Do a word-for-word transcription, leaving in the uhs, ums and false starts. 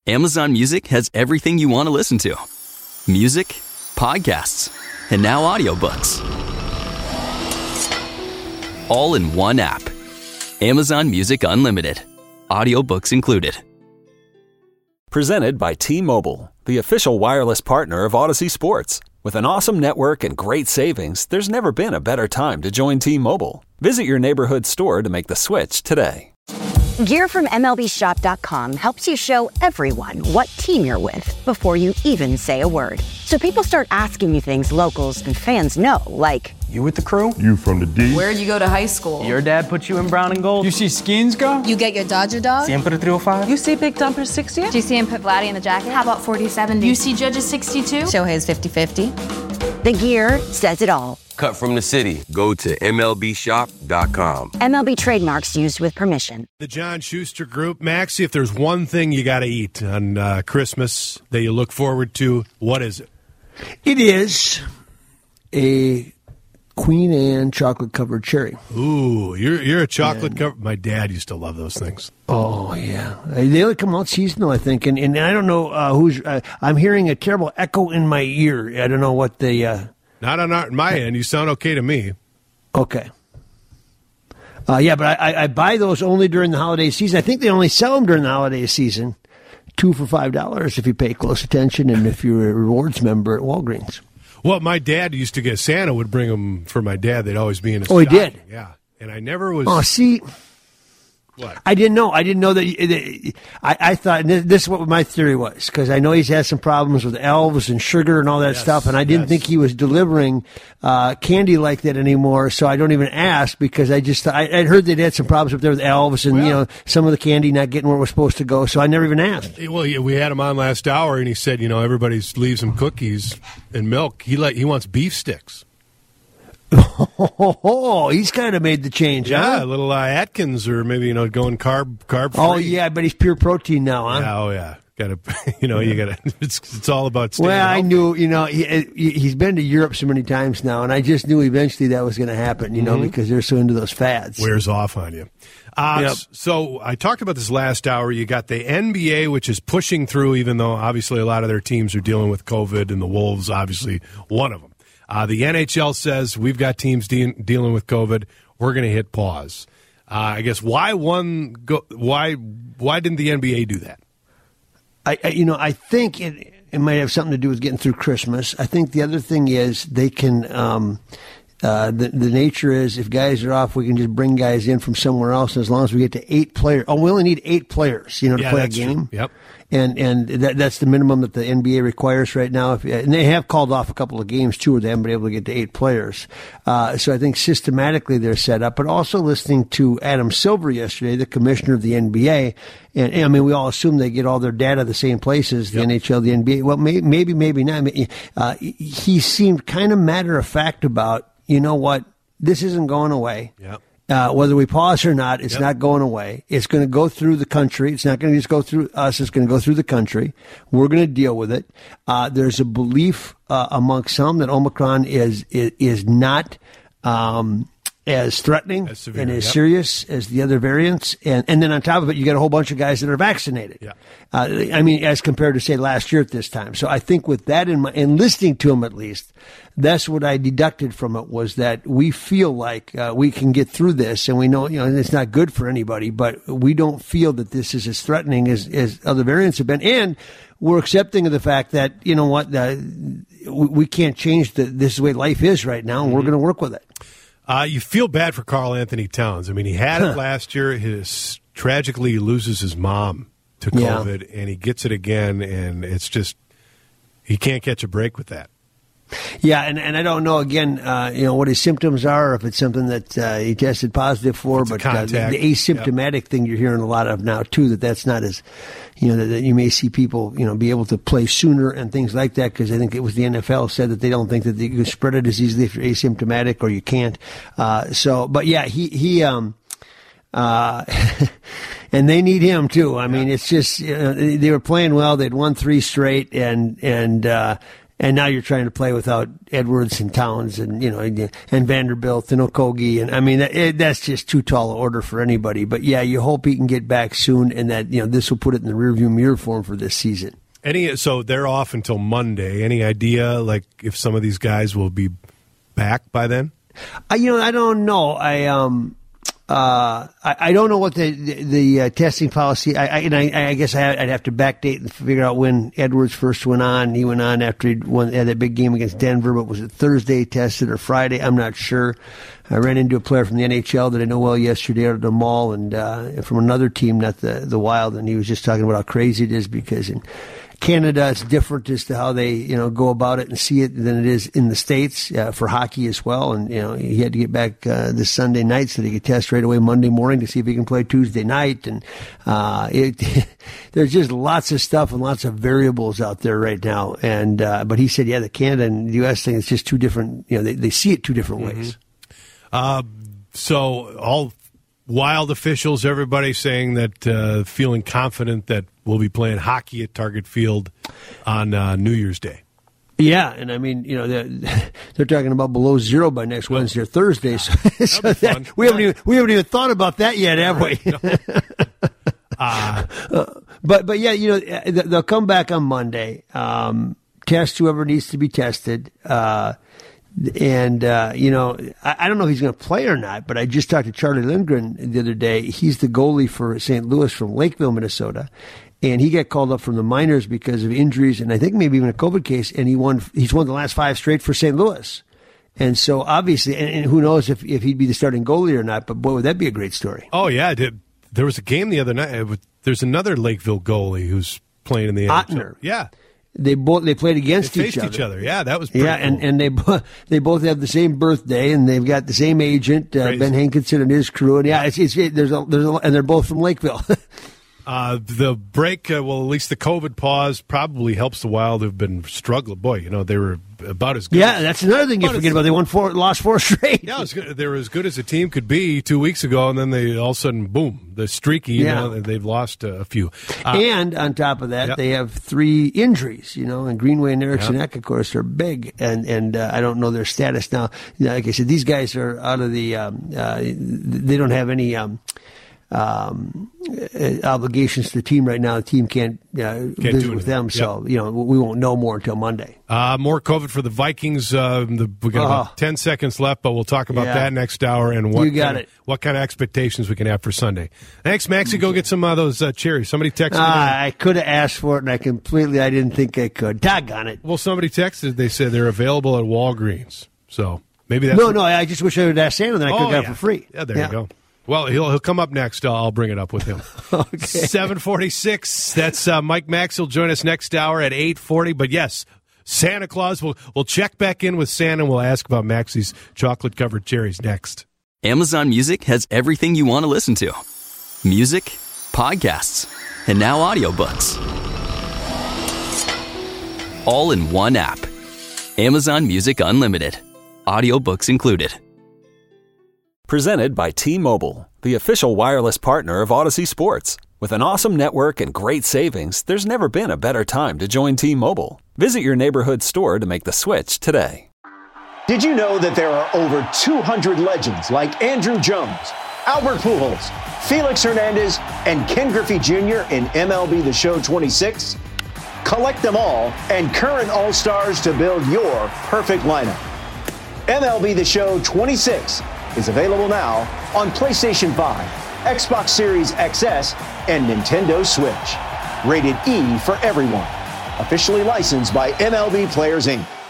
Amazon Music has everything you want to listen to. Music, podcasts, and now audiobooks. All in one app. Amazon Music Unlimited. Audiobooks included. Presented by T-Mobile, the official wireless partner of Odyssey Sports. With an awesome network and great savings, there's never been a better time to join T-Mobile. Visit your neighborhood store to make the switch today. Gear from M L B Shop dot com helps you show everyone what team you're with before you even say a word. So people start asking you things locals and fans know, like, you with the crew? You from the D? Where'd you go to high school? Your dad put you in brown and gold? You see Skins go? You get your Dodger dog? Siempre three oh five? You see Big Dumper sixty? Do you see him put Vladdy in the jacket? How about forty seventy? You see Judge's sixty-two? Shohei's fifty fifty? The gear says it all. Cut from the city. Go to M L B shop dot com. M L B trademarks used with permission. The John Schuster Group. Maxie, if there's one thing you got to eat on uh, Christmas that you look forward to, what is it? It is a Queen Anne chocolate-covered cherry. Ooh, you're you're a chocolate-covered... My dad used to love those things. Oh, yeah. They only come out seasonal, I think. And, and I don't know uh, who's... Uh, I'm hearing a terrible echo in my ear. I don't know what the... Uh, Not on our, my end. You sound okay to me. Okay. Uh, yeah, but I, I, I buy those only during the holiday season. I think they only sell them during the holiday season. Two for five dollars if you pay close attention and if you're a rewards member at Walgreens. Well, my dad used to get... Santa would bring them for my dad. They'd always be in his Oh, he stocking. did? Yeah. And I never was... Oh, see... What? I didn't know. I didn't know that. that I, I thought this is what my theory was, because I know he's had some problems with elves and sugar and all that yes, stuff, and I didn't yes. think he was delivering uh, candy like that anymore. So I don't even ask, because I just I, I'd heard they'd had some problems up there with elves and well, you know some of the candy not getting where it was supposed to go. So I never even asked. Well, yeah, we had him on last hour, and he said, you know, everybody leaves him cookies and milk. He like he wants beef sticks. Oh, he's kind of made the change, yeah, huh? a little uh, Atkins, or maybe you know going carb carb free. Oh yeah, but he's pure protein now, huh? Yeah, oh yeah, got to you know you got to. It's it's all about. Staying well, I healthy. knew you know he, he's been to Europe so many times now, and I just knew eventually that was going to happen. You know, mm-hmm. because they're so into those fads. Wears off on you. Uh, yep. So I talked about this last hour. You got the N B A, which is pushing through, even though obviously a lot of their teams are dealing with COVID, and the Wolves obviously one of them. Uh, the N H L says we've got teams de- dealing with COVID. We're going to hit pause. Uh, I guess why one go? Why why didn't the N B A do that? I, I you know I think it it might have something to do with getting through Christmas. I think the other thing is they can. Um, uh, the the nature is if guys are off, we can just bring guys in from somewhere else. As long as we get to eight players. Oh, we only need eight players, you know, to yeah, play a game. True. Yep. And and that, that's the minimum that the N B A requires right now. If, and they have called off a couple of games, too, where they haven't been able to get to eight players. Uh, so I think systematically they're set up. But also listening to Adam Silver yesterday, the commissioner of the N B A, and, and I mean, we all assume they get all their data the same places, the yep. N H L, the N B A. Well, may, maybe, maybe not. Uh, he seemed kind of matter of fact about, you know what, this isn't going away. Yep. Uh, whether we pause or not, it's yep. not going away. It's going to go through the country. It's not going to just go through us. It's going to go through the country. We're going to deal with it. Uh, there's a belief uh, among some that Omicron is is, is not um, as threatening as severe, and as yep. serious as the other variants. And, and then on top of it, you got a whole bunch of guys that are vaccinated. Yeah. Uh, I mean, as compared to, say, last year at this time. So I think with that in mind, and listening to him at least, that's what I deducted from it, was that we feel like uh, we can get through this, and we know, you know, it's not good for anybody, but we don't feel that this is as threatening as, as other variants have been. And we're accepting of the fact that, you know what, uh, we, we can't change the, this is the way life is right now, and mm-hmm. we're going to work with it. Uh, you feel bad for Karl Anthony Towns. I mean, he had it last year. His tragically he loses his mom to COVID, yeah. and he gets it again, and it's just he can't catch a break with that. Yeah, and, and I don't know, again, uh, you know, what his symptoms are, or if it's something that uh, he tested positive for, it's but uh, the, the asymptomatic yep. thing you're hearing a lot of now, too, that that's not as, you know, that, that you may see people, you know, be able to play sooner and things like that, because I think it was the N F L said that they don't think that you can spread it as easily if you're asymptomatic, or you can't. Uh, so, but yeah, he, he, um, uh, and they need him too. I mean, it's just, you know, they were playing well. They'd won three straight, and, and, uh, And now you're trying to play without Edwards and Towns and, you know, and, and Vanderbilt and Okogie. And I mean, that, it, that's just too tall an order for anybody. But yeah, you hope he can get back soon and that, you know, this will put it in the rearview mirror for him for this season. Any, so they're off until Monday. Any idea, like, if some of these guys will be back by then? I, you know, I don't know. I, um, Uh, I, I don't know what the the, the uh, testing policy. I, I and I, I guess I, I'd have to backdate and figure out when Edwards first went on. He went on after he won had that big game against Denver. But was it Thursday he tested or Friday? I'm not sure. I ran into a player from the N H L that I know well yesterday out at the mall, and uh, from another team, not the the Wild, and he was just talking about how crazy it is because in Canada, it's different as to how they, you know, go about it and see it than it is in the States uh, for hockey as well. And, you know, he had to get back uh, this Sunday night so that he could test right away Monday morning to see if he can play Tuesday night. And uh, it, there's just lots of stuff and lots of variables out there right now. And uh, but he said, yeah, the Canada and the U S thing is just two different, you know, they, they see it two different mm-hmm. ways. Uh, so all Wild officials, everybody saying that, uh, feeling confident that we'll be playing hockey at Target Field on uh, New Year's Day. Yeah, and I mean, you know, they're, they're talking about below zero by next well, Wednesday or Thursday. So, so that, we haven't even we haven't even thought about that yet, have we? No. uh, uh, but but yeah, you know, they'll come back on Monday. Um, test whoever needs to be tested. Uh, And, uh, you know, I, I don't know if he's going to play or not, but I just talked to Charlie Lindgren the other day. He's the goalie for Saint Louis from Lakeville, Minnesota. And he got called up from the minors because of injuries and I think maybe even a COVID case. And he won, he's won the last five straight for Saint Louis. And so obviously, and, and who knows if, if he'd be the starting goalie or not, but boy, would that be a great story. Oh, yeah. There was a game the other night. There's another Lakeville goalie who's playing in the N H L. Ottner. Yeah. They both they played against they each faced other. each other. Yeah, that was pretty yeah, cool. and and they they both have the same birthday, and they've got the same agent, uh, Ben Hankinson and his crew. And yeah, it's, it's it, there's a there's a, and they're both from Lakeville. uh, the break, uh, well, at least the COVID pause probably helps the Wild who've been struggling. Boy, you know they were about as good. Yeah, as, that's another thing you forget about. They won four, lost four straight. Yeah, it was good. They were as good as a team could be two weeks ago, and then they all of a sudden, boom, the streaky. You yeah. know, they've lost uh, a few. Uh, and on top of that, yeah. they have three injuries. You know, and Greenway and Eriksson yeah. Ek, of course, are big, and and uh, I don't know their status now. Like I said, these guys are out of the. Um, uh, they don't have any. Um, Um, obligations to the team right now. The team can't, uh, can't visit with them, so yep. you know we won't know more until Monday. Uh, more COVID for the Vikings. Uh, the, we got about uh, ten seconds left, but we'll talk about yeah. that next hour and what you got kind it. Of, what kind of expectations we can have for Sunday. Thanks, Maxie. Go get some of those uh, cherries. Somebody texted uh, me. I could have asked for it, and I completely I didn't think I could. Doggone it. Well, somebody texted. They said they're available at Walgreens. So maybe that's no, no. I just wish I would ask Santa, then I could oh, have got yeah. it for free. Yeah, there yeah. you go. Well, he'll he'll come up next. I'll bring it up with him. Okay. seven forty-six. That's uh, Mike Max. He'll join us next hour at eight forty. But yes, Santa Claus. We'll we'll check back in with Santa and we'll ask about Maxie's chocolate covered cherries next. Amazon Music has everything you want to listen to: music, podcasts, and now audiobooks. All in one app. Amazon Music Unlimited. Audiobooks included. Presented by T-Mobile, the official wireless partner of Odyssey Sports. With an awesome network and great savings, there's never been a better time to join T-Mobile. Visit your neighborhood store to make the switch today. Did you know that there are over two hundred legends like Andrew Jones, Albert Pujols, Felix Hernandez, and Ken Griffey Junior in M L B The Show twenty-six? Collect them all and current All-Stars to build your perfect lineup. M L B The Show twenty-six is available now on PlayStation five, Xbox Series X S, and Nintendo Switch. Rated E for everyone. Officially licensed by M L B Players, Incorporated.